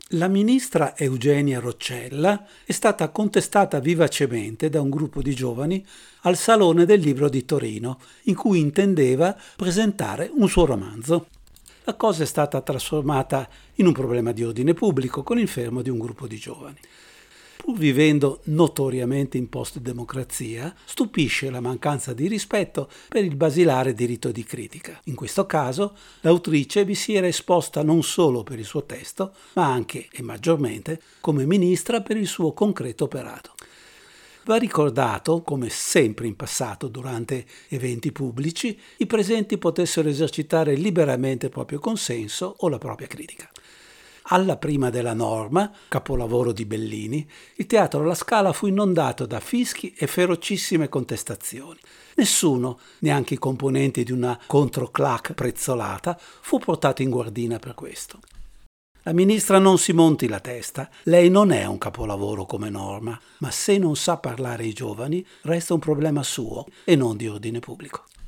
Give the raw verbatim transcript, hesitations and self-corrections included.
La ministra Eugenia Roccella è stata contestata vivacemente da un gruppo di giovani al Salone del Libro di Torino, in cui intendeva presentare un suo romanzo. La cosa è stata trasformata in un problema di ordine pubblico con il fermo di un gruppo di giovani. Pur vivendo notoriamente in post-democrazia, stupisce la mancanza di rispetto per il basilare diritto di critica. In questo caso, l'autrice vi si era esposta non solo per il suo testo, ma anche e maggiormente come ministra per il suo concreto operato. Va ricordato, come sempre in passato durante eventi pubblici, i presenti potessero esercitare liberamente il proprio consenso o la propria critica. Alla prima della norma, capolavoro di Bellini, il Teatro La Scala fu inondato da fischi e ferocissime contestazioni. Nessuno, neanche i componenti di una controclac prezzolata, fu portato in guardina per questo. La ministra non si monti la testa, lei non è un capolavoro come norma, ma se non sa parlare ai giovani resta un problema suo e non di ordine pubblico.